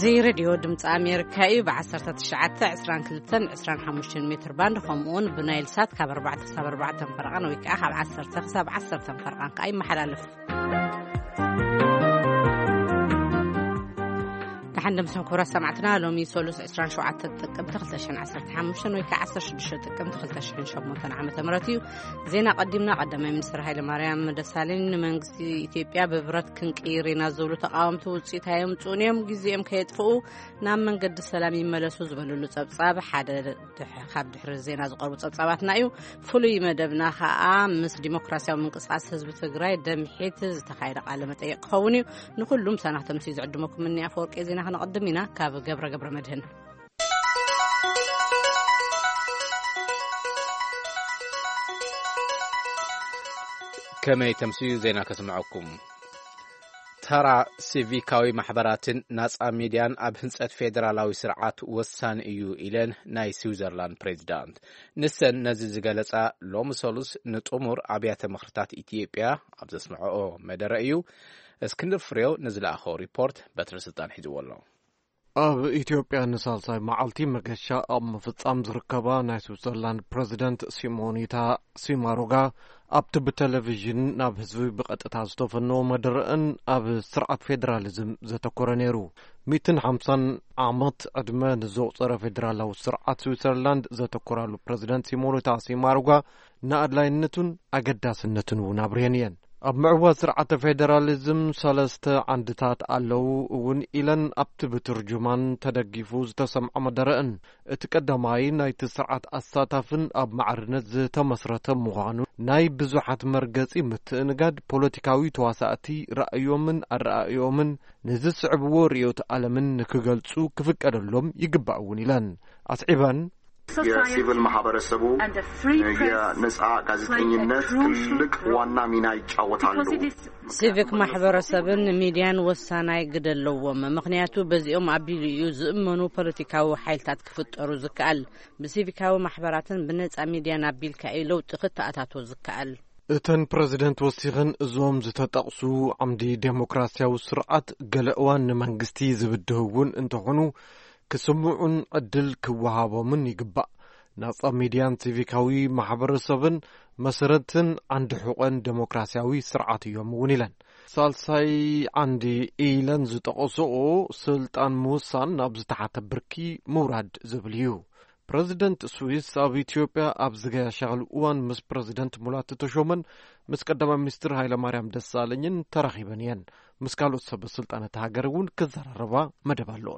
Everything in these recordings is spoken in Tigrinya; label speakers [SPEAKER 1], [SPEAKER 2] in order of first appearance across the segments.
[SPEAKER 1] زي راديو دمت أمريكا بعشرة تشعات 22-25 متر باند خمون بنايل سات كبر 4 فرقان ويكأخ بعشرة فرقان كأي محل ألف عندما سنكورا سمعتنا لومي سولوس 27 تقم تخلتشن 15 ويكا 16 تقم تخلتشن شبمتن عامة مراتيو زينا قدمنا مصر هاي لمريم دسالين منغسي إثيوبيا ببرد كنكيرينا زولو تقاومتو وصيتها يمتونيهم جزيهم كيدفقوا نام من قد السلام يملسو زبلولو صبصاب حدا خاب دحر زينا زقربو صبصاباتنا ايو فلو مدبنا خاء مس ديمقراسيا ومنقصاص حزب تግራይ دمحيت زتخايد قال متيق خوني نكلهم سنه تمسيز عدمكم مني افورق زينا نقدمينا كاب جبر مدهن
[SPEAKER 2] كما تمسيز زينا كسمعكم ترى سيفيكاوي محبراتن ناس ميديان اب هنصت فيدرالاوي سرعات وسان ايو إلين ناي سويزرلاند بريزيدنت نسن نزل زغلصا لومسولوس نطمر ابيات مخرطات اثيوبيا اب زسمعو مدرئيو اسكندر فريو نزل اخو ريبورت بتر سلطان حيزولو
[SPEAKER 3] اب اثيوبيا نسالساي معالتي مغشا اب مفصام زركبا ناي سويزرلاند بريزيدنت سيمونيتا سيماروغا اب تلفزيون ناب حزب بقطتا زتفنو مدرئن اب سرعه فيدراليزم زتكورنيرو 250 عامات ادمان زوصره فيدرالو سرعه سويسرلاند زتكورالو بريزيدنت سيمونيتا سيماروغا نادلاينتون اگداسنتن ونابرينين اب معوا سرعه فيدراليزم سلسته عندتات አለው ውን ኢለን ኣብቲ ብትርጁማን ተደጊፉ ዝተሰምዐ መደረእን እቲ ቀዳማይ ናይቲ ስርዓት ኣሳታፍን ኣብ ማዕርነት ዝተመስረተ ምዃኑ ናይ ብዙሓት መርገጺ ምትእንጋድ ፖለቲካዊ ተዋሳእቲ ራእዮምን ኣረኣዮምን ንዝስዕብዎ ርዕዮተ ዓለምን ክገልጹ ክፍቀደሎም ይግባእውን ኢለን ኣስዒበን
[SPEAKER 4] የሲቪል ማህበረሰቡ የነጻ ጋዜጠኝነት ትልቅ ዋና ሚና ይጫወታሉ
[SPEAKER 1] ሲቪክ ማህበረሰብን ሚዲያን ወሳናይ ግደለዎም ምክንያቱ በዚኦም አቢልዩ ዝእመኑ ፖለቲካዊ ኃይልታት ክፍጠሩ ዝካል በሲቪካዊ ማህበራትን በነጻ ሚዲያን አቢልካ ለውጥ ክትኣታቶ ዝካል
[SPEAKER 3] እተን ፕሬዝዳንት ወሲኽን እዞም ዝተጠቕሱ ዓምዲ ዴሞክራሲያዊ ስርዓት ገለእዋን መንግስቲ ዝብድህውን እንትኾኑ كسمعون عدل كوهابومن يقبأ ناس ميديان سيفيكاوي محبرسبن مسرتن عند حقوق ديمقراطياوي سرعة يوم ونيلان سالساي عندي إيلان زتقصو سلطان موسان نابز تحت بركي مراد زبليو بريزيدنت سويس اب اثيوبيا ابزغا شغل وان مس بريزيدنت مولات تشومن مس قدام مستر هايله ماريام دسالنين ترخيبنيان مسكالو سب سلطانه هاغرون كزرربا مدبالون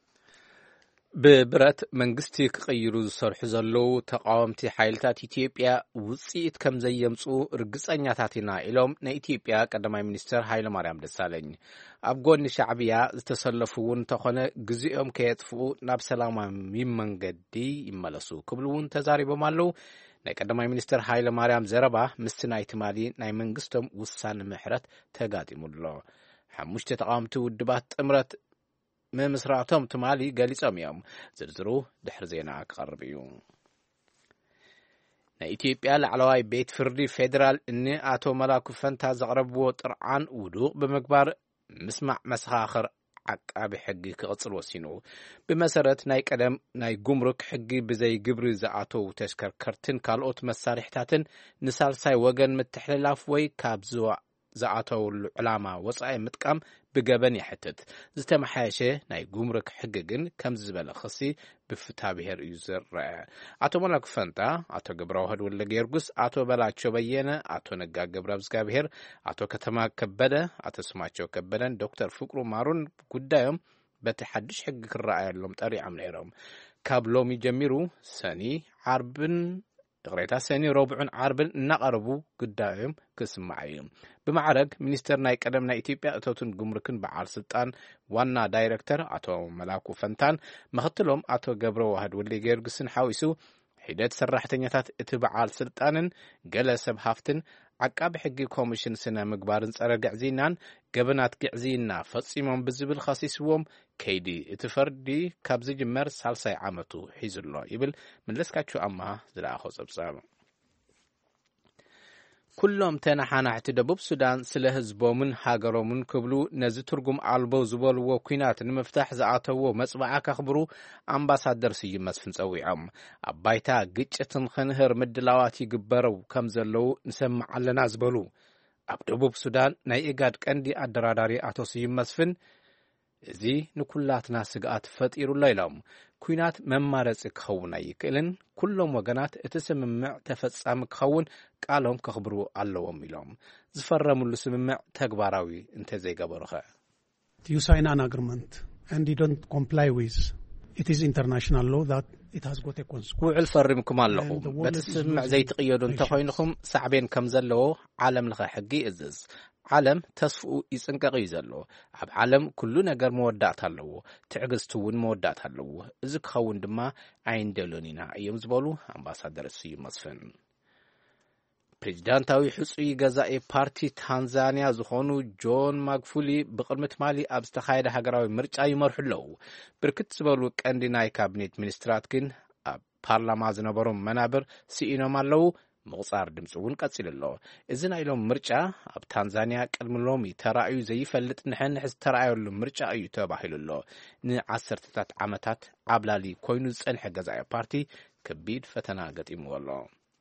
[SPEAKER 2] ببرات منغستي كقيرو زسرح زلو تقاومتي حيلتات ኢትዮጵያ ውጽኢት ከም ዘየምጹ ርግጸኛታትና ኢሎም ንኢትዮጵያ ቀዳማይ ሚኒስትር ሃይለ ማርያም ደሳለኝ ኣብ ጎኒ ሻዕብያ ዝተሰለፉውን ተኾነ ግዜኦም ከየጥፉ ናብ ሰላማዊ መንገዲ ይመለሱ ክብሉውን ተዛሪቦም ኣለው ናይ ቀዳማይ ሚኒስትር ሃይለ ማርያም ዘረባ ምስናይ ትማሊ ናይ መንግስቶም ውሳነ ምሕረት ተጋጢሙሎ ሓሙሽተ ተቃውምቲ ውድባት ጥምረት مسراتهم تمالي قاليصم يوم زرزرو دحر زينا قربيو نا ኢትዮጵያ لعلواي بيت فردي فيدرال اني اتو ملاكو فنتا زقربو طرعان ودوق بمقبار مسمع مسخاخر عقاب حقي كقصر وسينو بمسرت ناي قدم ناي غمرك حقي بزي جبر زاتو تشكركرتن كالوت مسارحتاتن نسالساي وغن متحللاف وي كابزوا زاتو العلامه وصاي متقام بجبن يحتت زتمحاشه ناي غمرك حققن كم زبل خصي بفتا بهر يوزر اتو ملك فنتا اتو غبراو هد ولا غيرغس اتو بلاچو بينه اتو نغا غبرابز غبهر اتو كتما كبده اتو سماچو كبدن دكتور فقرو مارون ጉዳዮም በተሐድሽ ሕግ ክራአይ ያሎም ጠሪ አምነይሮም ካብሎም ይጀምሩ ሰኒ ዓርብን قريتا سني ربع عرب نقربو قدايم كسمعيم بمعرق منستر ناي قدمنا إثيوبيا اتوتن غمركن بعال سلطان وانا دايركتور اتو ملاكو فنتان مختلهم اتو غبرو واحد ولي غيرغسن حاويسو حيدت سراحتنيات اتبعال سلطانن جلسب هافتن عقاب حقي كوميشن سنه مغبارن صره غعزينان غبنات غعزينا فصيمون بزبل خصيصوم كيدي اتفردي كابز جمر سالساي عامتو حيزلو يبل ملسكاچو اما زلاخو صبصام ኩሎም ተናሓናሕቲ ደቡብ ሱዳን ስለ ህዝቦምን ሃገሮምን ክብሉ ነዚ ትርጉም አልቦ ዝበልዎ ኩናት ንምፍታሕ ዝኣተዎ መጽባዓ ከኽብሩ ኣምባሳደር ስዩም መስፍን ጸዊዖም ኣብ ባይታ ግጭትን ክንህር ምድላዋት ይግበረው ከም ዘለው ንሰምዕ ኣለና ዝበሉ ኣብ ደቡብ ሱዳን ናይ ኢጋድ ቀንዲ ኣደራዳሪ አቶ ስዩም መስፍን እዚ ንኩላትና ስግኣት ፈጢሩሎ ኢሎም ኩናት መማረፂ ክኸውን ኣይክእልን ኩሎም ወገናት እቲ ስምምዕ ተፈጻሚ ክኸውን ቃሎም ከኽብሩ ኣለዎም ኢሎም ዝፈረሙሉ ስምምዕ ተግባራዊ እንተዘይገበሩኸ
[SPEAKER 5] You sign an agreement and you don't comply with it is international law that it has got a consequence.
[SPEAKER 2] ውዕል ፈሪምኩም ኣለኹም በቲ ስምምዕ ዘይትቕየዱ እንተኾይንኹም ሳዕቤን ከም ዘለዎ ዓለም ለኸ ሕጊ ይእዝዝ ዓለም ተስፍኡ ይጽንቀቕ እዩ ዘሎ ኣብ ዓለም ኩሉ ነገር መወዳእታ ኣለዎ ትዕግስቲ እውን መወዳእታ ኣለዎ እዚ ክኸውን ድማ ኣይንደሎን ኢና እዮም ዝበሉ ኣምባሳደር ስዩም መስፍን ፕሬዚዳንታዊ ሕጹይ ገዛኢ ፓርቲ ታንዛንያ ዝኾኑ ጆን ማግፉሊ ብቅድሚ ትማሊ ኣብ ዝተኻየደ ሃገራዊ ምርጫ ይመርሑ ኣለዉ ብርክት ዝበሉ ቀንዲ ናይ ካቢኔት ሚኒስትራት ግን ኣብ ፓርላማ ዝነበሮም መናብር ስኢኖም ኣለዉ ምቕጻር ድምፂ እውን ቀፂሉ ኣሎ እዚ ናይ ሎም ምርጫ ኣብ ታንዛንያ ቅድሚ ሎሚ ተራእዩ ዘይፈልጥ ንሕንሕዝ ተራእየሉ ምርጫ እዩ ተባሂሉ ኣሎ ንዓሰርተታት ዓመታት ዓብላሊ ኮይኑ ዝጸንሐ ገዛኢ ፓርቲ ከቢድ ፈተና ገጢምዎ ኣሎ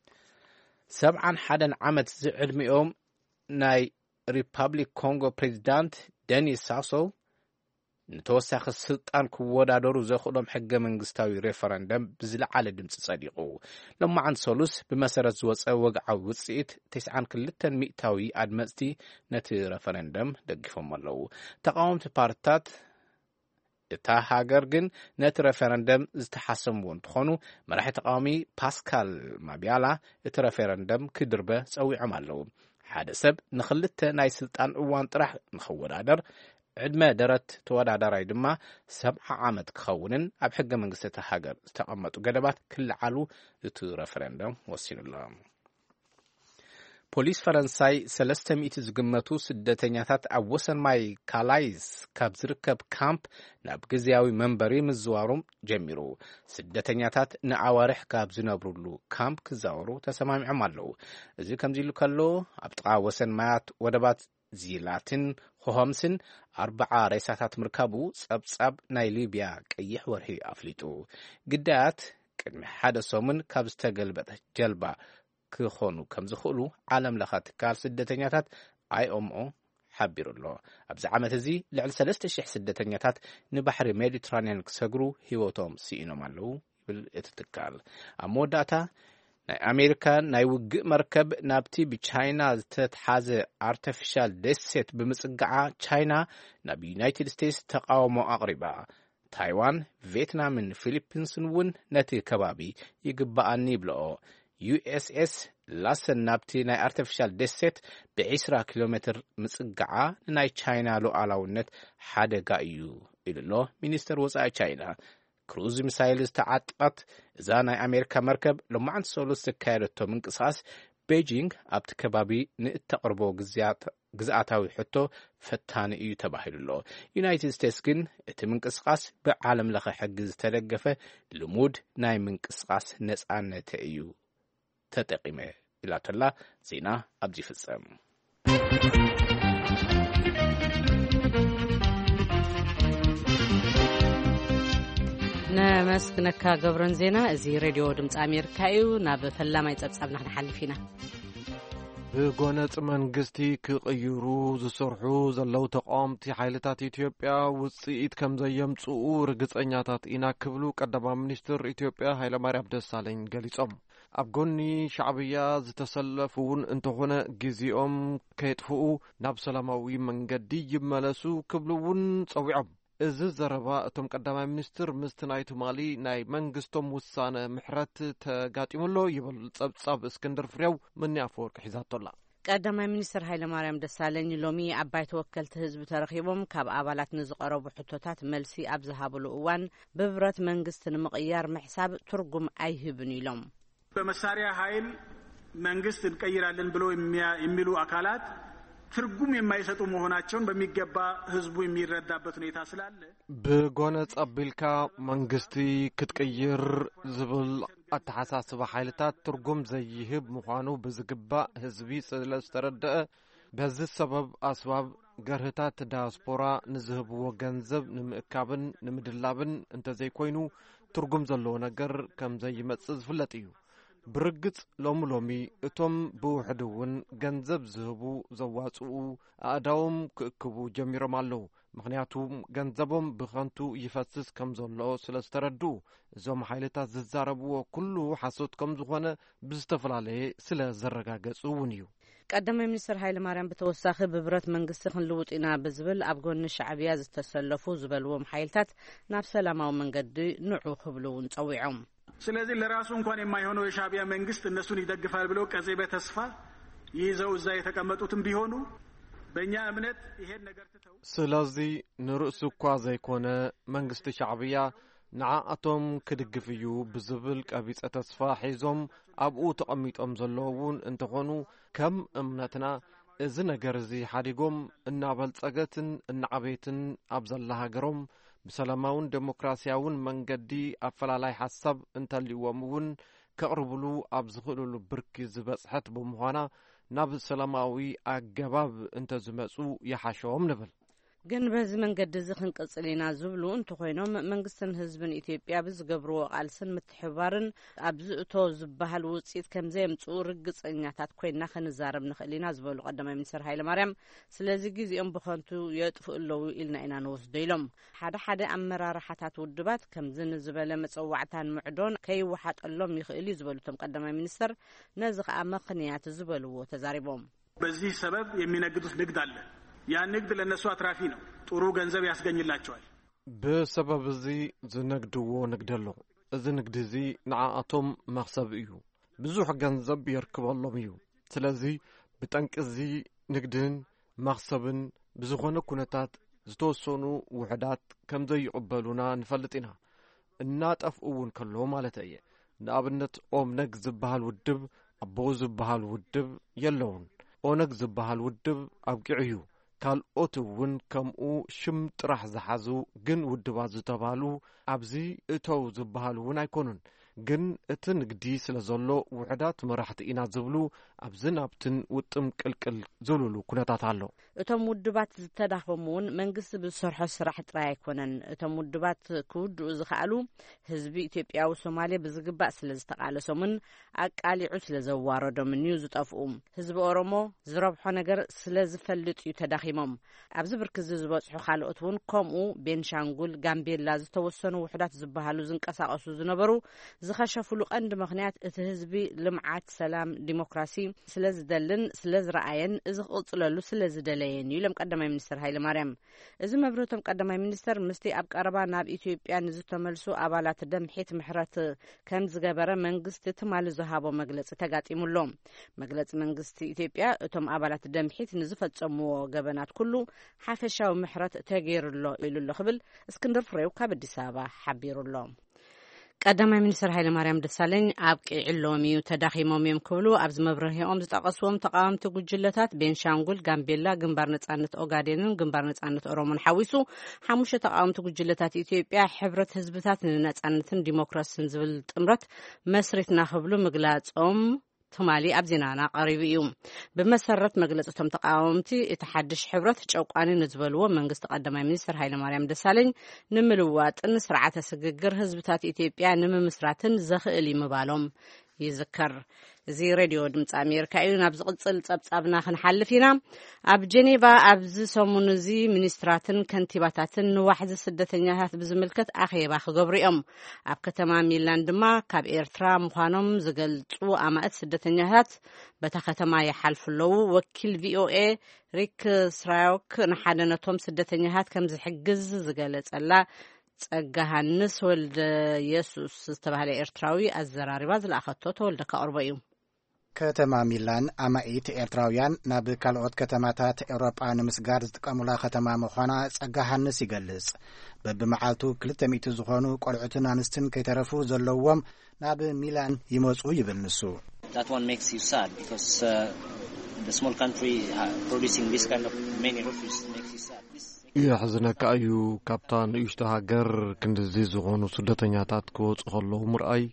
[SPEAKER 2] 71 ዓመት ዝዕድሚኦም ናይ ሪፐብሊክ ኮንጎ ፕሬዚዳንት ደኒስ ሳሶ ንተወሳኺ ስልጣን ክወዳደሩ ዘኽእሎም ሕገ መንግስታዊ ሬፈረንደም ብዝለዓለ ድምፂ ጸዲቑ ሎማዓንቲ ሰሉስ ብመሰረት ዝወፀ ወግዓዊ ውፅኢት 92 ሚእታዊ ኣድመፅቲ ነቲ ሬፈረንደም ደጊፎም ኣለዉ ተቃወምቲ ፓርቲታት እታ ሃገር ግን ነቲ ሬፈረንደም ዝተሓሰምዎ እንትኾኑ መራሒ ተቃዋሚ ፓስካል ማቢያላ እቲ ሬፈረንደም ክድርበ ጸዊዖም ኣለዉ ሓደ ሰብ ንኽልተ ናይ ስልጣን እዋን ጥራሕ ንኽወዳደር ዕድመ ደረት ተወዳዳራይ ድማ 70 ዓመት ክኸውንን ኣብ ሕገ መንግስቲ እታ ሃገር ዝተቐመጡ ገደባት ክልዓሉ እቲ ሬፈረንደም ወሲኑሎም ፖሊስ ፈረንሳይ 300 ዝግመቱ ስደተኛታት ኣብ ወሰን ማይ ካላይስ ካብ ዝርከብ ካምፕ ናብ ግዝያዊ መንበሪ ምዝዋሮም ጀሚሩ ስደተኛታት ንኣዋርሕ ካብ ዝነብሩሉ ካምፕ ክዛወሩ ተሰማሚዖም ኣለዉ እዚ ከምዚ ኢሉ ከሎ ኣብ ጥቓ ወሰን ማያት ወደባት ዚላትን ሆምስን 40 ሬሳታት ምርካቡ ጸብጻብ ናይ ሊብያ ቀይሕ ወርሒ ኣፍሊጡ ግዳያት ቅድሚ ሓደ ሰሙን ካብ ዝተገልበጠ ጀልባ ክኾኑ ከም ዝኽእሉ ዓለም ለኸ ትካል ስደተኛታት IOMO ሓቢሩ ኣሎ ኣብዚ ዓመት እዚ ልዕሊ 3000 ስደተኛታት ንባሕሪ ሜዲትራንያን ክሰግሩ ህይወቶም ሲኢኖም ኣለዉ ይብል እቲ ትካል ኣብ መወዳእታ ናይ ኣሜሪካ ናይ ውግእ መርከብ ናብቲ ብቻይና ዝተተሓዘ ኣርቲፊሻል ደሴት ብምጽጋዓ ቻይና ናብ ዩናይትድ ስቴትስ ተቃውሞ ኣቕሪባ ታይዋን ቪየትናምን ፊሊፒንስን እውን ነቲ ከባቢ ይግባኣኒ ይብልኦ USS ላሰን ናብቲ ናይ ኣርቲፊሻል ደሴት ብ20 ኪሎ ሜትር ምጽጋዓ ንናይ ቻይና ሉዓላውነት ሓደጋ እዩ ኢሉሎ ሚኒስተር ወጻኢ ቻይና ክሩዝ ሚሳይል ዝተዓጠቐት እዛ ናይ ኣሜሪካ መርከብ ሎማዓንቲ ሰሉስ ዝካየደቶ ምንቅስቓስ ቤጂንግ ኣብቲ ከባቢ ንእተቕርቦ ግዝኣታዊ ሕቶ ፈታኒ እዩ ተባሂሉሎ ዩናይትድ ስቴትስ ግን እቲ ምንቅስቓስ ብዓለም ለኸ ሕጊ ዝተደገፈ ልሙድ ናይ ምንቅስቓስ ነጻነት እዩ ተጠቂመ ኢላተላ ዜና ኣብዚ ፍጸም
[SPEAKER 1] ነመስግነካ ገብረን ዜና እዚ ሬድዮ ድምፂ ኣሜሪካ እዩ ናብ ፈላማይ ጸብጻብና ክንሓልፍ ኢና
[SPEAKER 3] ብጎነጽ መንግስቲ ክቕይሩ ዝሰርሑ ዘለው ተቃውምቲ ሓይልታት ኢትዮጵያ ውጽኢት ከም ዘየምጽኡ ርግጸኛታት ኢና ክብሉ ቀዳማ ሚኒስትር ኢትዮጵያ ሃይለማርያም ደሳለኝ ገሊጾም ኣብ ጎኒ ሻዕብያ ዝተሰለፉውን እንተኾነ ግዚኦም ከይጥፍኡ ናብ ሰላማዊ መንገዲ ይመለሱ ክብሉውን ጸዊዖም እዚ ዘረባ እቶም ቀዳማይ ሚኒስትር ምስቲ ናይ ትማሊ ናይ መንግስቶም ውሳነ ምሕረት ተጋጢሙሎ ይብል ጸብጻብ እስክንድር ፍሬው ምንያ ፈወርቂ ሒዛቶላ
[SPEAKER 1] ቀዳማይ ሚኒስትር ሃይለማርያም ደሳለኝ ሎሚ ኣባይ ተወከልቲ ህዝቢ ተረኺቦም ካብ ኣባላት ንዝቐረቡ ሕቶታት መልሲ ኣብ ዝሃብሉ እዋን ብብረት መንግስቲ ንምቕያር ምሕሳብ ትርጉም ኣይህብን ኢሎም
[SPEAKER 6] በመሳሪያ ኃይል መንግስት እንቀይራለን ብለው የሚሉ አካላት ትርጉም የማይሰጡ መሆናቸውን በሚገባ ህዝቡ የሚረዳበት ሁኔታ ስላለ
[SPEAKER 3] ብጎነ ጸቢልካ መንግስቲ ክትቀይር ዝብል ኣተሓሳስባ ሓይልታት ትርጉም ዘይህብ ምዃኑ ብዝግባእ ህዝቢ ስለ ዝተረድአ በዚ ሰበብ ኣስባብ ገርህታት ዳያስፖራ ንዝህብዎ ገንዘብ ንምእካብን ንምድላብን እንተዘይኮይኑ ትርጉም ዘለዎ ነገር ከም ዘይመጽእ ዝፍለጥ እዩ። ብርግጽ ሎሚ እቶም ብውሕድ እውን ገንዘብ ዝህቡ ዘዋጽኡ ኣእዳዎም ክእክቡ ጀሚሮም ኣለዉ። ምክንያቱም ገንዘቦም ብኸንቱ ይፈስስ ከም ዘሎ ስለ ዝተረዱ እዞም ሓይልታት ዝዛረብዎ ኩሉ ሓሶት ከም ዝኾነ ብዝተፈላለየ ስለ ዘረጋገጹ እውን እዩ።
[SPEAKER 1] ቀዳማይ ሚኒስትር ሃይለ ማርያም ብተወሳኺ ብብረት መንግስቲ ክንልውጥ ኢና ብዝብል ኣብ ጎኒ ሻዕብያ ዝተሰለፉ ዝበልዎም ሓይልታት ናብ ሰላማዊ መንገዲ ንዑ ክብሉ እውን ጸዊዖም።
[SPEAKER 6] ስለዚህ ለራሱ እንኳን የማይሆነው የሻዕቢያ መንግስት እነሱን ይደግፋል ብለው ቀጼበ ተስፋ ይዘው እዛ የተቀመጡትም ቢሆኑ በእኛ እምነት ይሄን ነገር ተተው
[SPEAKER 3] ስለዚህ ንርእሱ እኳ ዘይኮነ መንግስቲ ሻዕብያ ንዓኣቶም ክድግፍ እዩ ብዝብል ቀቢጸ ተስፋ ሒዞም ኣብኡ ተቐሚጦም ዘለውን እንተኾኑ ከም እምነትና እዚ ነገር እዚ ሓዲጎም እናበልጸገትን እናዓበይትን ኣብ ዘላ ሃገሮም ብሰላማውን ዴሞክራሲያውን መንገዲ ኣፈላላይ ሓሳብ እንተልይዎም እውን ከቕርብሉ ኣብ ዝኽእልሉ ብርኪ ዝበጽሐት ብምዃና ናብ ሰላማዊ ኣገባብ እንተዝመጹ ይሓሾም ንብል።
[SPEAKER 1] ግን በዚ መንገዲ እዚ ክንቅጽል ኢና ዝብሉ እንተኾይኖም መንግስትን ህዝብን ኢትዮጵያ ብዝገብርዎ ቃልስን ምትሕባርን ኣብዚ እቶ ዝበሃል ውፅኢት ከም ዘየምጽኡ ርግጸኛታት ኮይና ክንዛረብ ንኽእል ኢና ዝበሉ ቀዳማይ ሚኒስትር ሃይለ ማርያም ስለዚ ጊዜኦም ብኸንቱ የጥፍኡ ኣለዉ ኢልና ኢና ንወስዶ ኢሎም። ሓደ ኣመራርሓታት ውድባት ከምዚ ንዝበለ መፀዋዕታን ምዕዶን ከይወሓጠሎም ይኽእል እዩ ዝበሉ እቶም ቀዳማይ ሚኒስትር ነዚ ከዓ ምኽንያት ዝበልዎ ተዛሪቦም።
[SPEAKER 6] በዚህ ሰበብ የሚነግዱት ንግድ አለ። ያ ንግድ ለነሱ አትራፊ ነው። ጥሩ ገንዘብ ያስገኝላቸዋል።
[SPEAKER 3] በሰበብ እዚ ዝነግድዎ ንግድ ኣሎ። እዚ ንግድ እዚ ንዓኣቶም መክሰብ እዩ። ብዙሕ ገንዘብ ይርክበሎም እዩ። ስለዚ ብጠንቂ እዚ ንግድን መክሰብን ብዝኾነ ኩነታት ዝተወሰኑ ውሕዳት ከም ዘይቕበሉና ንፈልጥ ኢና። እናጠፍኡ እውን ከሎ ማለት እየ። ንኣብነት ኦነግ ዝበሃል ውድብ ኣቦ ዝበሃል ውድብ የለውን። ኦነግ ዝበሃል ውድብ ኣብቂዑ እዩ። ካልኦት እውን ከምኡ ሽም ጥራሕ ዝሓዙ ግን ውድባት ዝተባሃሉ ኣብዚ እተው ዝበሃሉ እውን ኣይኮኑን። ግን እቲ ንግዲ ስለ ዘሎ ውሕዳት መራሕቲ ኢና ዝብሉ ኣብዚ ናብትን ውጥም ቅልቅል ዝብልሉ ኩነታት ኣሎ።
[SPEAKER 1] እቶም ውድባት ዝተዳኸሙ እውን መንግስቲ ብዝሰርሖ ስራሕ ጥራይ ኣይኮነን። እቶም ውድባት ክውድኡ ዝኽኣሉ ህዝቢ ኢትዮጵያዊ ሶማሌ ብዝግባእ ስለ ዝተቃለሶምን ኣቃሊዑ ስለ ዘዋረዶምን እዩ ዝጠፍኡ። ህዝቢ ኦሮሞ ዝረብሖ ነገር ስለ ዝፈልጥ እዩ ተዳኺሞም። ኣብዚ ብርክዚ ዝበጽሑ ካልኦት እውን ከምኡ ቤንሻንጉል፣ ጋምቤላ ዝተወሰኑ ውሕዳት ዝበሃሉ ዝንቀሳቐሱ ዝነበሩ ዝኸሸፍሉ ቀንዲ ምክንያት እቲ ህዝቢ ልምዓት፣ ሰላም፣ ዲሞክራሲ ስለ ዝደልን ስለ ዝረኣየን እዚ ክቕጽለሉ ስለ ዝደለየን እዩ ኢሎም ቀዳማይ ሚኒስትር ሃይለ ማርያም። እዚ መብረቶም ቀዳማይ ሚኒስትር ምስቲ ኣብ ቀረባ ናብ ኢትዮጵያ ንዝተመልሱ ኣባላት ደምሒት ምሕረት ከም ዝገበረ መንግስቲ ትማሊ ዝሃቦ መግለፂ ተጋጢሙሎም። መግለፂ መንግስቲ ኢትዮጵያ እቶም ኣባላት ደምሒት ንዝፈጸምዎ ገበናት ኩሉ ሓፈሻዊ ምሕረት ተገይሩሎ ኢሉሎ ክብል እስክንድር ፍሬው ካብ አዲስ አበባ ሓቢሩሎም። ቀዳማይ ሚኒስትር ሃይለ ማርያም ደሳለኝ ኣብቂዕሎም እዩ ተዳኺሞም እዮም ክብሉ ኣብዚ መብርሂኦም ዝጠቐስዎም ተቃዋምቲ ጉጅለታት ቤንሻንጉል፣ ጋምቤላ፣ ግንባር ነጻነት ኦጋዴንን ግንባር ነጻነት ኦሮሞን ሓዊሱ 5 ተቃዋምቲ ጉጅለታት ኢትዮጵያ ሕብረት ህዝብታት ንነጻነትን ዲሞክራሲን ዝብል ጥምረት መስሪትና ክብሉ ምግላጾም ትማሊ ኣብ ዜናና ቀሪቡ እዩ። ብመሰረት መግለጽቶም ተቃዋምቲ እቲ ሓድሽ ሕብረት ጨቋኒ ንዝበልዎ መንግስቲ ቀዳማይ ሚኒስትር ሃይለ ማርያም ደሳለኝ ንምልዋጥን ስርዓተ ስግግር ህዝብታት ኢትዮጵያ ንምምስራትን ዘኽእል ምባሎም ይዝከር። እዚ ሬድዮ ድምፂ ኣሜሪካ እዩ። ናብ ዝቕጽል ጸብጻብና ክንሓልፍ ኢና። ኣብ ጀኔቫ ኣብዚ ሰሙን እዚ ሚኒስትራትን ከንቲባታትን ንዋሕዚ ስደተኛታት ብዝምልከት ኣኼባ ክገብሩ እዮም። ኣብ ከተማ ሚላን ድማ ካብ ኤርትራ ምዃኖም ዝገልጹ ኣማእት ስደተኛታት በታ ከተማ ይሓልፉ ኣለዉ። ወኪል ቪኦኤ ሪክ ስራዮክ ንሓደ ነቶም ስደተኛታት ከም ዝሕግዝ ዝገለጸላ ጸጋሃንስ ወልደ ኢየሱስ ዝተባህለ ኤርትራዊ ኣዘራሪባ ዝለኣኸቶ ተወልደ ካቅርቦ እዩ።
[SPEAKER 7] ከተማ ሚላን ኣማኢት ኤርትራውያን ናብ ካልኦት ከተማታት ኤውሮጳ ንምስጋር ዝጥቀሙላ ከተማ ምዃና ጸጋሃንስ ይገልጽ። በብመዓልቱ 200 ዝኾኑ ቆልዑትን ኣንስትን ከይተረፉ ዘለዎም ናብ ሚላን ይመጹ ይብል ንሱ።
[SPEAKER 8] That one makes you sad because the small country producing this kind of many refugees makes you sad.
[SPEAKER 3] ይሕዝነካ እዩ ካብታ ንእሽቶ ሃገር ክንድዚ ዝኾኑ ስደተኛታት ክወፁ ከለዉ ምርኣይ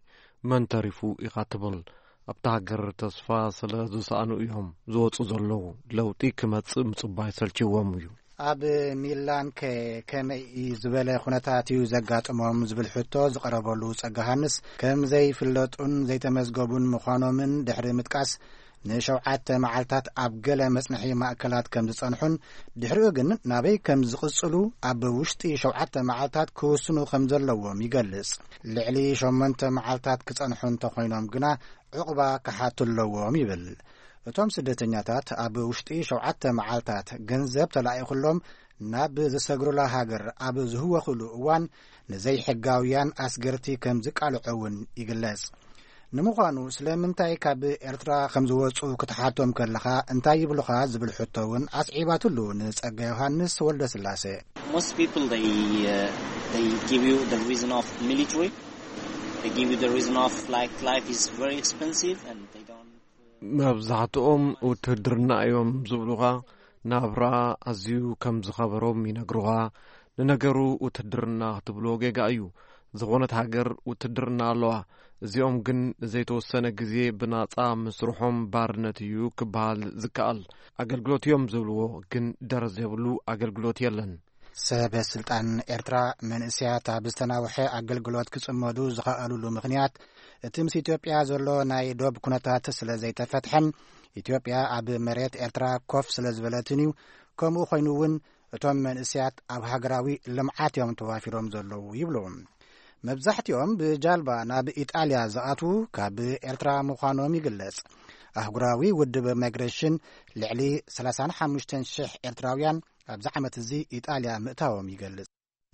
[SPEAKER 3] መን ተሪፉ ኢኻ ትብል ኣብታ ሃገር ተስፋ ስለ ዝሰኣኑ እዮም ዝወፁ ዘለዉ ለውጢ ክመጽእ ምጽባይ ሰልችዎም እዩ
[SPEAKER 7] ኣብ ሚላን ከመይ ዝበለ ኩነታት እዩ ዘጋጥሞም ዝብል ሕቶ ዝቀረበሉ ጸጋሃንስ ከም ዘይፍለጡን ዘይተመዝገቡን ምዃኖምን ድሕሪ ምጥቃስ ንሸውዓተ መዓልታት ኣብ ገለ መጽንሒ ማእከላት ከም ዝጸንሑን ድሕሪኡ ግን ናበይ ከም ዝቕጽሉ ኣብ ውሽጢ ሸውዓተ መዓልታት ክውስኑ ከም ዘለዎም ይገልጽ ልዕሊ 8 መዓልታት ክጸንሑ እንተኾይኖም ግና ዕቑባ ክሓቱ ኣለዎም ይብል እቶም ስደተኛታት ኣብ ውሽጢ 7 መዓልታት ገንዘብ ተላኢኹሎም ናብ ዝሰግሩላ ሃገር ኣብ ዝህወኽሉ እዋን ንዘይሕጋውያን ኣስገርቲ ከም ዝቃልዑውን ይግለጽ ንምዃኑ ስለምንታይ ካብ ኤርትራ ከም ዝወፁ ክትሓቶም ከለኻ እንታይ ይብሉኻ ዝብል ሕቶ እውን ኣስዒባትሉ ንጸጋ ዮሃንስ ወልደ ስላሴ
[SPEAKER 8] Most people they give you the reason of military, they give you the reason of like life is very expensive and they don't
[SPEAKER 3] መብዛሕትኦም ውትድርና እዮም ዝብሉኻ ናብራ ኣዝዩ ከም ዝኸበሮም ይነግሩኻ ንነገሩ ውትድርና ክትብሎ ጌጋ እዩ ዝኾነት ሃገር ውትድርና ኣለዋ እዚኦም ግን ዘይተወሰነ ግዜ ብናጻ ምስርሖም ባርነት እዩ ክበሃል ዝከኣል ኣገልግሎት እዮም ዝብልዎ ግን ደረጃ የብሉ ኣገልግሎት የለን
[SPEAKER 7] ሰበ ስልጣን ኤርትራ መንእስያት ኣብ ዝተናውሐ ኣገልግሎት ክጽመዱ ዝኽኣሉሉ ምኽንያት እቲ ምስ ኢትዮጵያ ዘሎ ናይ ዶብ ኩነታት ስለ ዘይተፈትሐን ኢትዮጵያ ኣብ መሬት ኤርትራ ኮፍ ስለ ዝበለትን እዩ ከምኡ ኮይኑ እውን እቶም መንእስያት ኣብ ሃገራዊ ልምዓት እዮም ተዋፊሮም ዘለዉ ይብሎም መብዛሕትኦም ብጃልባ ናብ ኢጣልያ ዝኣትዉ ካብ ኤርትራ ምዃኖም ይግለጽ ኣህጉራዊ ውድብ ማይግሬሽን ልዕሊ 35,000 ኤርትራውያን ኣብዚ ዓመት እዚ ኢጣልያ ምእታዎም ይገልጽ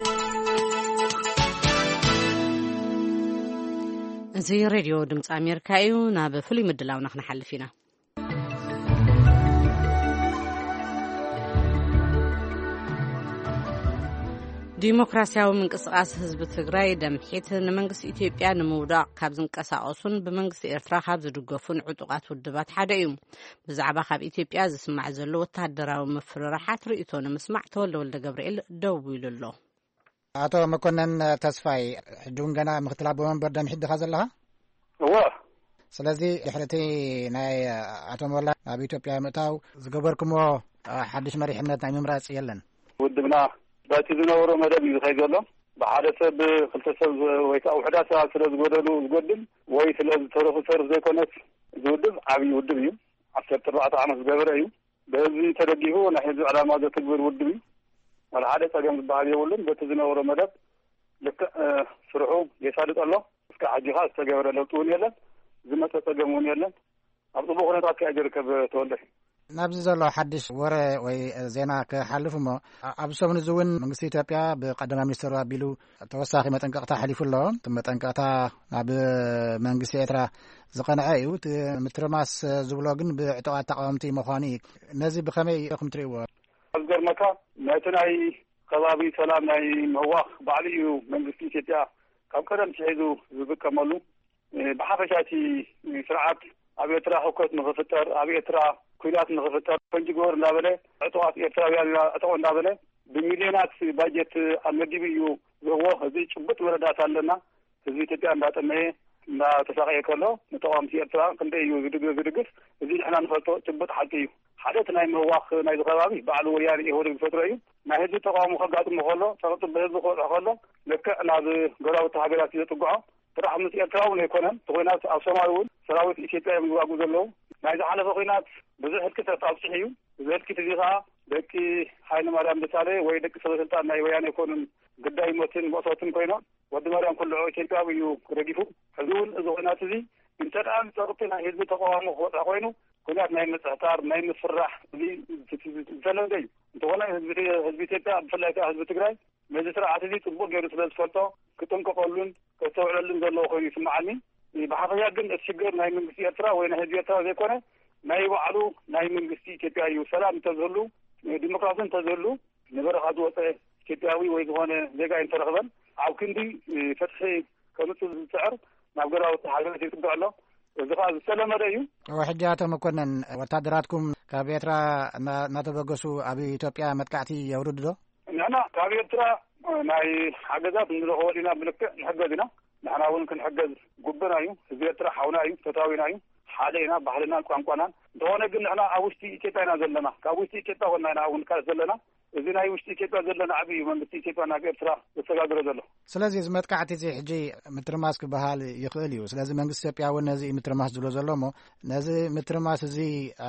[SPEAKER 1] እዚ ሬድዮ ድምፂ ኣሜሪካ እዩ ናብ ፍሉይ ምድላውና ክንሓልፍ ኢና ዲሞክራሲያዊ ምንቅስቃስ ህዝቢ ትግራይ ደምሒት ንመንግስቲ ኢትዮጵያ ንምውዳቕ ካብ ዝንቀሳቐሱን ብመንግስቲ ኤርትራ ካብ ዝድገፉን ዕጡቃት ውድባት ሓደ እዩ ብዛዕባ ካብ ኢትዮጵያ ዝስማዕ ዘሎ ወተሃደራዊ ምፍርራሓት ርእይቶ ንምስማዕ ተወልደ ገብርኤል ደው ኢሉ ኣሎ
[SPEAKER 7] ኣቶ መኮነን ተስፋይ ሕጂውን ገና ምክትላብ ወንበር ደምሒት ዲኻ ዘለኻ
[SPEAKER 9] እዋ
[SPEAKER 7] ስለዚ ድሕርቲ ናይ ኣቶ ሞላ ኣብ ኢትዮጵያ ምእታው ዝገበርክሞ ሓድሽ መሪሕነት ናይ ምምራፅ የለን
[SPEAKER 9] ውድብና ባቲ ዝነበሮ መደብ እዩ ዝኸይድ ዘሎ ብሓደ ሰብ ክልተ ሰብ ወይ ከዓ ውሕዳት ሰባት ስለ ዝጎደሉ ዝጎድል ወይ ስለ ዝተረፉ ሰር ዘይኮነስ ዝውድብ ዓብዪ ውድብ እዩ 14 ዓመት ዝገበረ እዩ በህዝቢ ተደጊፉ ናይ ህዝቢ ዕላማ ዘትግብር ውድብ እዩ ወላ ሓደ ፀገም ዝበሃል የብሉን በቲ ዝነበሮ መደብ ልክዕ ስርሑ የሳልጥ ኣሎ እስከ ዓጂኻ ዝተገበረ ለውጢ እውን የለን ዝመፀ ፀገም እውን የለን ኣብ ፅቡቅ ኩነታት ከ ዝርከብ ተወልደ
[SPEAKER 7] ናብዚ ዘሎ ሓድሽ ወረ ወይ ዜና ክሓልፍ እሞ ኣብ ሰሙን እውን መንግስቲ ኢትዮጵያ ብቀዳማይ ሚኒስትር ኣቢሉ ተወሳኺ መጠንቀቕታ ሓሊፉ ኣሎ እቲ መጠንቀቕታ ናብ መንግስቲ ኤርትራ ዝቐንዐ እዩ እቲ ምትርማስ ዝብሎ ግን ብዕጡቃት ተቃወምቲ ምዃኑ ነዚ ብኸመይ ኢኹም ትርእይዎ
[SPEAKER 9] ኣብ ገርመካ ናይቲ ናይ ከባቢ ሰላም ናይ ምህዋኽ ባዕሉ እዩ መንግስቲ ኢትዮጵያ ካብ ቀደም ትሒዙ ዝጥቀመሉ ብሓፈሻቲ ስርዓት ኣብ ኤርትራ ህውከት ንኽፍጠር ኣብ ኤርትራ ኩናት ንኽፍጠር ፈንጂ ግበር እንዳበለ ዕጡቃት ኤርትራውያን ዕጡቕ እንዳበለ ብሚልዮናት ባጀት ኣመዲቡ እዩ ዝህቦ እዚ ጭቡጥ መረዳእታ ኣለና ህዝቢ ኢትዮጵያ እንዳጠመየ እንዳተሳቀየ ከሎ ንተቃዋምቲ ኤርትራ ክንደይ እዩ ዝድግፍ እዚ ንሕና ንፈልጦ ጭቡጥ ሓቂ እዩ ሓደ እቲ ናይ ምህዋኽ ናይዚ ከባቢ ባዕሉ ወያነ ኢህወደግ ዝፈጥሮ እዩ ናይ ህዝቢ ተቃውሞ ከጋጥሞ ከሎ ፀቕጢ ብህዝቢ ክበፅሖ ከሎ ልክዕ ናብ ጎረቤት ሃገራት እዩ ዘጥግዖ ጥራሕ ምስ ኤርትራ እውን ኣይኮነን እቲ ኩናት ኣብ ሶማሊ እውን ሰራዊት ኢትዮጵያ እዮም ዝዋግኡ ዘለዉ ናይ ዝሓለፈ ኩናት ብዙሕ ህልቂት ኣብፅሕ እዩ እዚ ህልቂት እዚ ከዓ ደቂ ሃይለ ማርያም ደሳለይ ወይ ደቂ ሰበስልጣን ናይ ወያነ ይኮኑን ግዳይ ሞትን መእሶትን ኮይኖም ወዲ ማርያም ኩልዑ ኢትዮጵያዊ እዩ ረጊፉ ሕዚ እውን እዚ ኩናት እዚ እንተደኣ ፀቕጢ ናይ ህዝቢ ተቃዋሞ ክወፅሕ ኮይኑ ኩናት ናይ ምፅሕታር ናይ ምፍራሕ እዚ ዝተለመደ እዩ እንተኾነ ህዝቢ ኢትዮጵያ ብፍላይ ከዓ ህዝቢ ትግራይ ነዚ ስርዓት እዚ ፅቡቅ ገይሩ ስለ ዝፈልጦ ክጥንቀቐሉን ከተውዕለሉን ዘለዎ ኮይኑ ይስማዓኒ ብሓፈሻ ግን እቲ ሽግር ናይ መንግስቲ ኤርትራ ወይ ናይ ህዝቢ ኤርትራ ዘይኮነ ናይ ባዕሉ ናይ መንግስቲ ኢትዮጵያ እዩ ሰላም እንተዝህሉ ዲሞክራሲ እንተዝህሉ ንበረኻ ዝወፀ ኢትዮጵያዊ ወይ ዝኾነ ዜጋ እንተረኽበን ኣብ ክንዲ ፍትሒ ከምፅእ ዝፅዕር ናብ ገራውቲ ሃገራት ይጥግዕ ኣሎ እዚ ከዓ ዝተለመደ እዩ
[SPEAKER 7] ሕጂ ኣቶ መኮነን ወታደራትኩም ካብ ኤርትራ እናተበገሱ ኣብ ኢትዮጵያ መጥቃዕቲ የውርዱ ዶ
[SPEAKER 9] ንሕና ካብ ኤርትራ ናይ ሓገዛት ንረኽቦ ኢና ብልክዕ ንሕገዝ ኢና ንሕና እውን ክንሕገዝ ጉብና እዩ ህዝቢ ኤርትራ ሓውና እዩ ተታዊና እዩ ሓደ ኢና ባህልና ቋንቋናን እንደሆነ ግን ንሕና ኣብ ውሽጢ ኢትዮጵያ ኢና ዘለና ካብ ውሽጢ ኢትዮጵያ ኮና ኢና እውን ካልእ ዘለና እዚ ናይ ውሽጢ ኢትዮጵያ ዘለና ዓብዪ መንግስቲ ኢትዮጵያ ናብ ኤርትራ ዘተጋግሮ ዘሎ
[SPEAKER 7] ስለዚ እዚ መጥቃዕቲ እዚ ሕጂ ምትርማስ ክበሃል ይኽእል እዩ ስለዚ መንግስቲ ኢትዮጵያ እውን ነዚ ምትርማስ ዝብሎ ዘሎ እሞ ነዚ ምትርማስ እዚ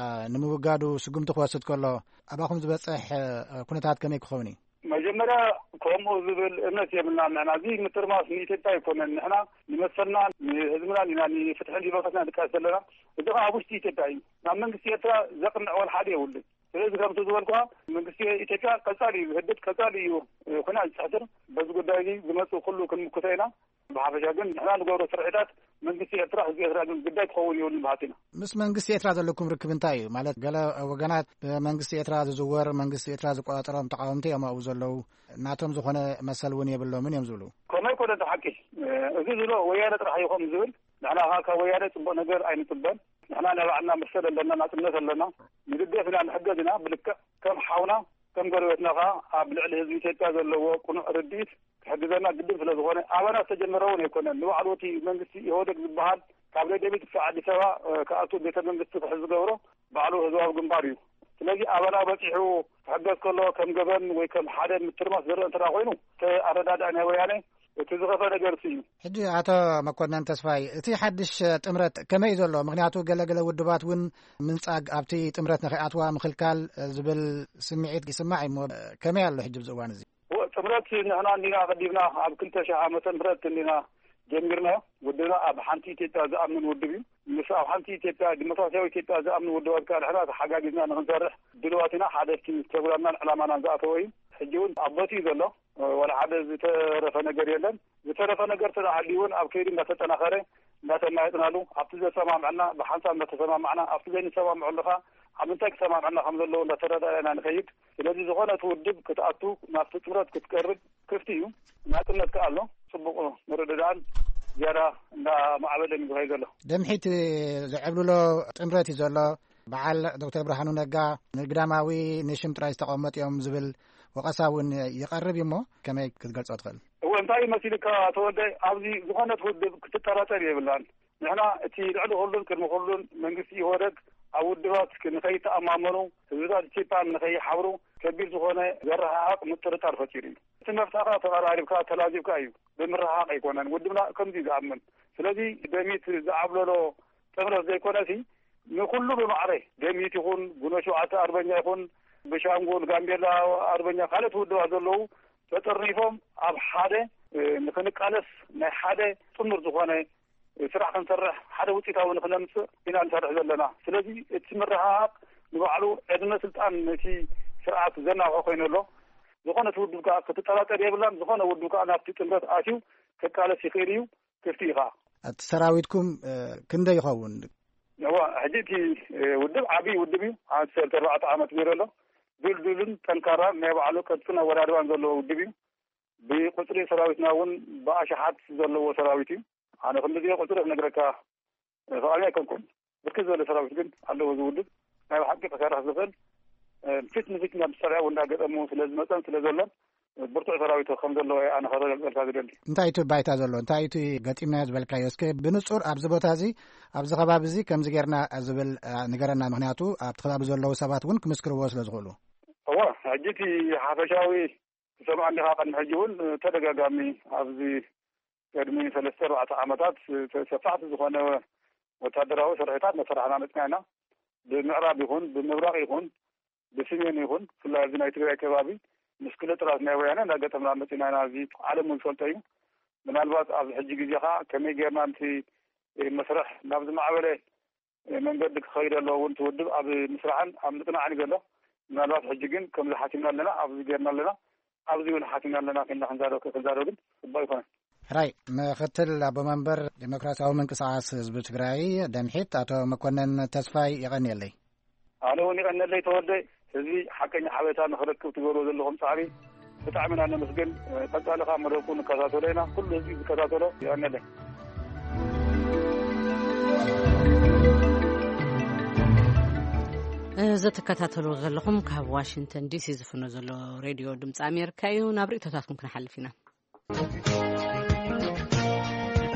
[SPEAKER 7] ንምውጋዱ ስጉምቲ ክወስድ ከሎ ኣባኹም ዝበፅሕ ኩነታት ከመይ ክኸውን እዩ
[SPEAKER 9] መጀመርያ ከምኡ ዝብል እምነት የብልና ንሕና እዚ ምትርማስ ንኢትዮጵያ ኣይኮነን ንሕና ንመሰልና ንህዝብና ኢና ንፍትሕን ዲሞክራሲና ንቃስ ዘለና እዚ ከዓ ኣብ ውሽጢ ኢትዮጵያ እዩ ናብ መንግስቲ ኤርትራ ዘቕንዕ ወል ሓደ የብሉን ስለዚ ከምቲ ዝበልኩ መንግስቲ ኢትዮጵያ ቀጻሊ እዩ ዝህድድ ቀጻሊ እዩ ኩናት ዝሕድር በዚ ጉዳይ እዚ ዝመፅእ ኩሉ ክንምክቶ ኢና ብሓፈሻ ግን ንሕና ንገብሮ ስርሒታት መንግስቲ ኤርትራ ህዝቢ ኤርትራ ግን ጉዳይ ክኸውን ይብሉን ባሓቲና
[SPEAKER 7] ምስ መንግስቲ ኤርትራ ዘለኩም ርክብ እንታይ እዩ ማለት ገለ ወገናት ብመንግስቲ ኤርትራ ዝዝወር መንግስቲ ኤርትራ ዝቆጣጠሮም ተቃወምቲ እዮም ኣብኡ ዘለዉ እናቶም ዝኾነ መሰል እውን የብሎምን እዮም ዝብሉ
[SPEAKER 9] ከመይ ኮነ ተሓቂ እዚ ዝብሎ ወያነ ጥራሕ ይኹም ዝብል ንሕና ካብ ወያነ ፅቡቅ ነገር ኣይንፅበን ንሕና ነባዕልና መሰል ኣለና ናፅነት ኣለና ንግደፍ ኢና ንሕገዝ ኢና ብልክዕ ከም ሓውና ከም ጎረቤትና ከዓ ኣብ ልዕሊ ህዝቢ ኢትዮጵያ ዘለዎ ቁኑዕ ርድኢት ክሕግዘና ግድም ስለ ዝኾነ ኣበና ዝተጀመረ እውን ኣይኮነን ንባዕሉ እቲ መንግስቲ ኢህወደግ ዝበሃል ካብ ደደቢት ክሳብ ኣዲስ ኣበባ ከኣቱ ቤተ መንግስቲ ክሕዝ ዝገብሮ ባዕሉ ህዝባዊ ግንባር እዩ ስለዚ ኣበና በፂሑ ክሕገዝ ከሎ ከም ገበን ወይ ከም ሓደ ምትርማስ ዝርአ እንተዳ ኮይኑ ኣረዳድእ ናይ ወያነ እቲ ዝኸፈ ነገር እዩ
[SPEAKER 7] ሕጂ ኣቶ መኮነን ተስፋይ እቲ ሓድሽ ጥምረት ከመይ ዘሎ ምክንያቱ ገለገለ ውድባት እውን ምንጻግ ኣብቲ ጥምረት ንኸይኣትዋ ምክልካል ዝብል ስምዒት ይስማዕ እሞ ከመይ ኣሎ ሕጂ ብዚ እዋን እዚ
[SPEAKER 9] ጥምረት ንሕና እንዲና ቀዲምና ኣብ 2000 ዓመተ ምህረት እንዲና ጀሚርናዮ ውድብና ኣብ ሓንቲ ኢትዮጵያ ዝኣምን ውድብ እዩ ምስ ኣብ ሓንቲ ኢትዮጵያ ዲሞክራሲያዊ ኢትዮጵያ ዝኣምን ውድባት ከዓ ንሕና ተሓጋጊዝና ንክንሰርሕ ድልዋት ኢና ሓደ እቲ ፕሮግራምናን ዕላማናን ዝኣተወ እዩ ሕጂ እውን ኣቦት እዩ ዘሎ ወላ ሓደ ዝተረፈ ነገር የለን ዝተረፈ ነገር ተዳሃልዩ እውን ኣብ ከይዲ እንዳተጠናኸረ እንዳተማየጥናሉ ኣብቲ ዘሰማምዐና ብሓንሳብ እንዳተሰማምዕና ኣብቲ ዘይንሰማምዐሉ ከዓ ኣብ ምንታይ ክሰማምዐና ከም ዘለዎ እንዳተረዳእና ንኸይድ ስለዚ ዝኾነ ትውድብ ክትኣቱ ናብቲ ጥምረት ክትቀርብ ክፍቲ እዩ ናጽነት ከዓ ኣሎ ጽቡቕ ምርድዳእን ዝያዳ እንዳማዕበለ እዩ ዝኸይድ ዘሎ
[SPEAKER 7] ድምሒት ዝዕብልሎ ጥምረት እዩ ዘሎ በዓል ዶክተር ብርሃኑ ነጋ ንግዳማዊ ንሽም ጥራይ ዝተቐመጥ እዮም ዝብል ወቀሳ እውን ይቐርብ እሞ ከመይ ክትገልጾ ትኽእል
[SPEAKER 9] እንታይ መሲልካ ተወደይ ኣብዚ ዝኾነ ትውድብ ክትጠራጠር የብላን ንሕና እቲ ልዕሊ ኩሉን ቅድሚ ኩሉን መንግስቲ ኢህወደግ ኣብ ውድባት ንኸይተኣማመኑ ህዝብታት ኢትዮጵያ ንኸይሓብሩ ከቢድ ዝኾነ ዘረሓቕ ምጥርጣር ፈጢሩ እዩ እቲ መፍትሕኻ ተቐራሪብካ ተላዚብካ እዩ ብምርሓቕ ኣይኮነን ውድብና ከምዚ ዝኣምን ስለዚ ደሚት ዝዓብለሎ ጥምረት ዘይኮነሲ ንኩሉ ብማዕረ ደሚት ይኹን ጉኖ 7 ኣርበኛ ይኹን ብሻንጉል ጋምቤላ ኣርበኛ ካልኦት ውድባት ዘለዉ ተጠርኒፎም ኣብ ሓደ ንክንቃለስ ናይ ሓደ ጥሙር ዝኾነ ስራሕ ክንሰርሕ ሓደ ውፅኢታዊ ንክነምፅእ ኢና ንሰርሕ ዘለና ስለዚ እቲ ምርሓቕ ንባዕሉ ዕድመ ስልጣን እቲ ስርዓት ዘናውሖ ኮይኑ ኣሎ ዝኾነ ውድብ ከዓ ክትጠራጠር የብላን ዝኾነ ውድብ ከዓ ናብቲ ጥምረት ኣትዩ ከቃለስ ይኽእል እዩ ክፍቲ ኢኻ
[SPEAKER 7] እቲ ሰራዊትኩም ክንደይ ይኸውን
[SPEAKER 9] ሕጂ እቲ ውድብ ዓብዪ ውድብ እዩ 14 ዓመት ገይሩ ኣሎ ድልድልን ጠንካራን ናይ ባዕሉ ቅርፅን ኣወዳድባን ዘለዎ ውድብ እዩ ብቁፅሪ ሰራዊትና እውን ብኣሽሓት ዘለዎ ሰራዊት እዩ ኣነ ክንደዚ ቁፅሪ ክነግረካ ፈቃሚ ኣይኮንኩን ብርክት ዝበለ ሰራዊት ግን ኣለዎ ዝውድብ ናይ ብሓቂ ክሰርሕ ዝኽእል ፊት ንፊት ናብ ሰራዊት እንዳገጠሙ ስለዝመፀን ስለዘሎን ብርቱዕ ሰራዊት ከም ዘለዎ ኣነ ከረጋግፀልካ ዝደሊ
[SPEAKER 7] እንታይ እቲ ባይታ ዘሎ እንታይ እቲ ገጢምናዮ ዝበልካዮ እስኪ ብንጹር ኣብዚ ቦታ እዚ ኣብዚ ከባቢ እዚ ከምዚ ጌርና ዝብል ንገረና ምክንያቱ ኣብቲ ከባቢ ዘለዉ ሰባት እውን ክምስክርዎ ስለ ዝኽእሉ
[SPEAKER 9] እዋ ሕጂ እቲ ሓፈሻዊ ሰማዕ ዲኻ ቀድሚ ሕጂ እውን ተደጋጋሚ ኣብዚ ቅድሚ 3-4 ዓመታት ሰፋሕቲ ዝኾነ ወታደራዊ ስርሒታት መሰራሕና መፅና ኢና ብምዕራብ ይኹን ብምብራቅ ይኹን ብሰሜን ይኹን ብፍላይ ኣብዚ ናይ ትግራይ ከባቢ ምስ ክልተ ጥራት ናይ ወያነ እንዳገጠምና መፅና ኢና እዚ ዓለም ዝፈልጦ እዩ ምናልባት ኣብዚ ሕጂ ግዜ ከዓ ከመይ ጌርናንቲ መስርሕ ናብ ዝማዕበለ መንገዲ ክኸይድ ኣለዎ እውን ትውድብ ኣብ ምስራሕን ኣብ ምጥናዕን ዘሎ ምናልባት ሕጂ ግን ከምዚ ሓሲብና ኣለና ኣብዚ ጌርና ኣለና ኣብዚ እውን ሓሲብና ኣለና ከና ክንዛረብ ግን ፅቡቅ ይኮነን
[SPEAKER 7] ሕራይ ምክትል ኣቦ መንበር ዲሞክራሲያዊ ምንቅስቃስ ህዝቢ ትግራይ ደምሒት ኣቶ መኮነን ተስፋይ ይቐኒየለይ
[SPEAKER 9] ኣነ እውን ይቐኒየለይ ተወደይ ህዝቢ ሓቀኛ ሓበሬታ ንክረክብ ትገብርዎ ዘለኹም ፃዕሪ ብጣዕሚ ኢና ነመስግን ቀፃሊ ከዓ መደብኩ ንከታተሎ ኢና ኩሉ ህዝቢ ዝከታተሎ ይቐኒየለይ
[SPEAKER 1] ዘተከታተሉ ዘለኹም ካብ ዋሽንግተን ዲሲ ዝፍኖ ዘሎ ሬድዮ ድምፂ ኣሜሪካ እዩ ናብ ርእቶታትኩም ክንሓልፍ ኢና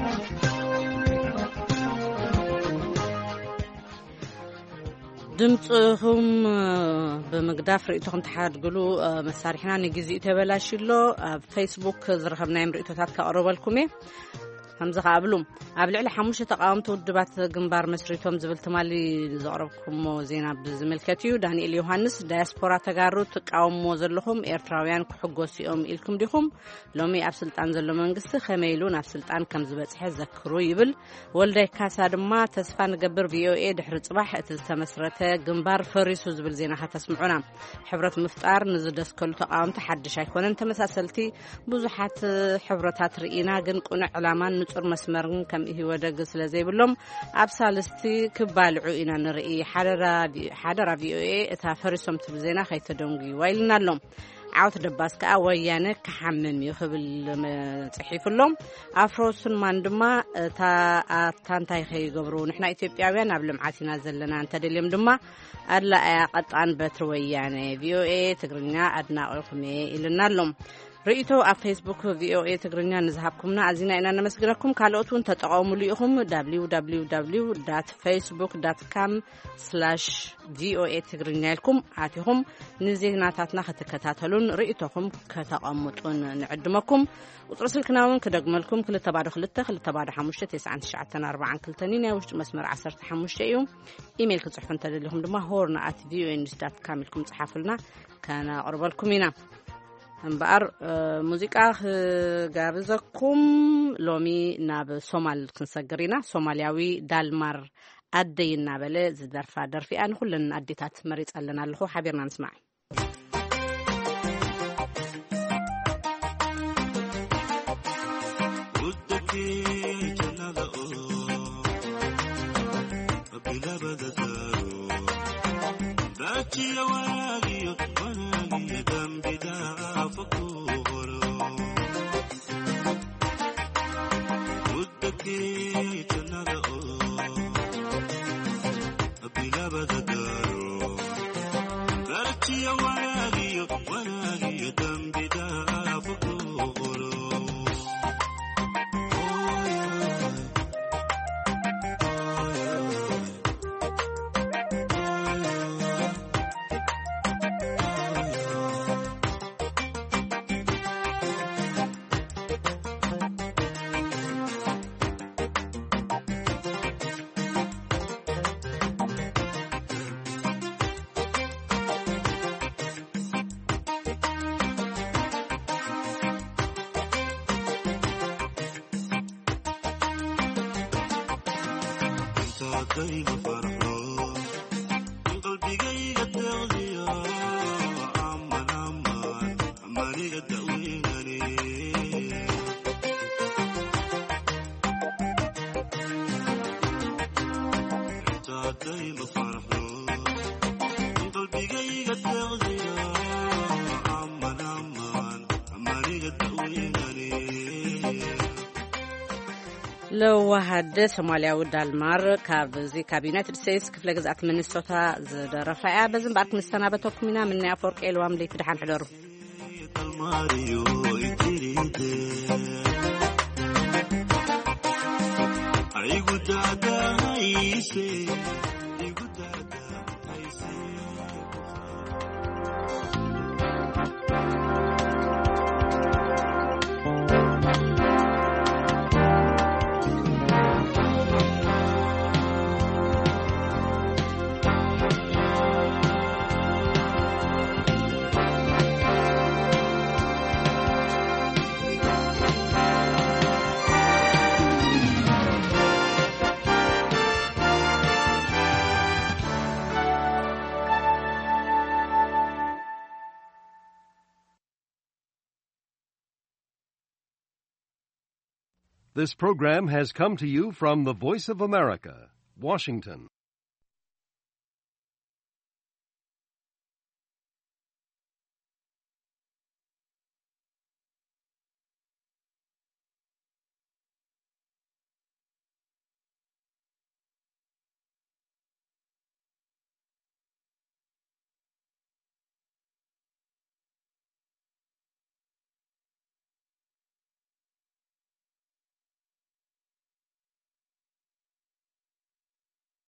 [SPEAKER 1] ድምጽኹም ብምግዳፍ ርእይቶኹም ተሓድግሉ መሳርሒና ንግዚኡ ተበላሽሎ ኣብ ፌስቡክ ዝረኸብናዮም ርእይቶታት ካቕርበልኩም እየ ከምዚ ኸኣብሉ ኣብ ልዕሊ 5 ተቃወምቲ ውድባት ግንባር መስሪቶም ዝብል ትማሊ ዘቕረብኩሞ ዜና ብዝምልከት እዩ። ዳንኤል ዮሃንስ ዳያስፖራ ተጋሩ ትቃወሞ ዘለኹም ኤርትራውያን ክሕጎሲኦም ኢልኩም ዲኹም ሎሚ ኣብ ስልጣን ዘሎ መንግስቲ ከመይ ኢሉ ናብ ስልጣን ከም ዝበጽሐ ዘክሩ ይብል። ወልዳይ ካሳ ድማ ተስፋ ንገብር ቪኦኤ ድሕሪ ጽባሕ እቲ ዝተመስረተ ግንባር ፈሪሱ ዝብል ዜና ከተስምዑና። ሕብረት ምፍጣር ንዝደስከሉ ተቃወምቲ ሓድሽ ኣይኮነን። ተመሳሰልቲ ብዙሓት ሕብረታት ርኢና ግን ቁኑዕ ዕላማን ንጹር መስመርን ከም ይወደግ ስለዘይብሎም ኣብ ሳልስቲ ክባልዑ ኢና ንርኢ። ሓደራ ቪኦኤ እታ ፈሪሶም ትብል ዜና ከይተደንጉ ይልና ኣሎም። ዓውት ደባስ ከዓ ወያነ ክሓምም ይኽብል ጽሒፍሎም። ኣፍሮስን ማን ድማ እታ እንታይ ከይገብሩ ንሕና ኢትዮጵያውያን ኣብ ልምዓት ኢና ዘለና እንተደልዮም ድማ ኣድላኣያ ቀጣን በትሪ ወያነ ቪኦኤ ትግርኛ ኣድናቂኹም ኢልና ኣሎም። ርእይቶ ኣብ ፌስቡክ ቪኦኤ ትግርኛ ንዝሃብኩምና ኣዚና ኢና ነመስግነኩም። ካልኦት እውን ተጠቀሙሉ ኢኹም www.facebook.com/voa ትግርኛ ኢልኩም ኣቲኹም ንዜናታትና ክትከታተሉን ርእይቶኹም ከተቐምጡን ንዕድመኩም። ቁጥሪ ስልክና እውን ክደግመልኩም 222-59942 ናይ ውሽጢ መስመር 15 እዩ። ኢሜይል ክጽሕፉ እንተደሊኹም ድማ horn@voanews.com ኢልኩም ጽሓፉልና ከነቕርበልኩም ኢና። እምበኣር ሙዚቃ ጋብዘኩም ሎሚ ናብ ሶማል ክንሰግር ኢና። ሶማልያዊ ዳልማር ኣደይ እናበለ ዝደርፋ ደርፊኣ ንኹለን ኣዴታት መሪፅ ኣለና ኣለኹ ሓቢርና ንስማዕ። ለዋሃደ ሶማሊያዊ ዳልማር ካብዚ ካቢኔት ስቴትስ ክፍለ ግዛት ሚኒሶታ ዝደረፈያ በዝም ባርክ ንስተናበተኩም ኢና ምንያ ፎርቅ ኤልዋም ለይ ትድሓን ሕደሩ
[SPEAKER 10] This program has come to you from the Voice of America, Washington.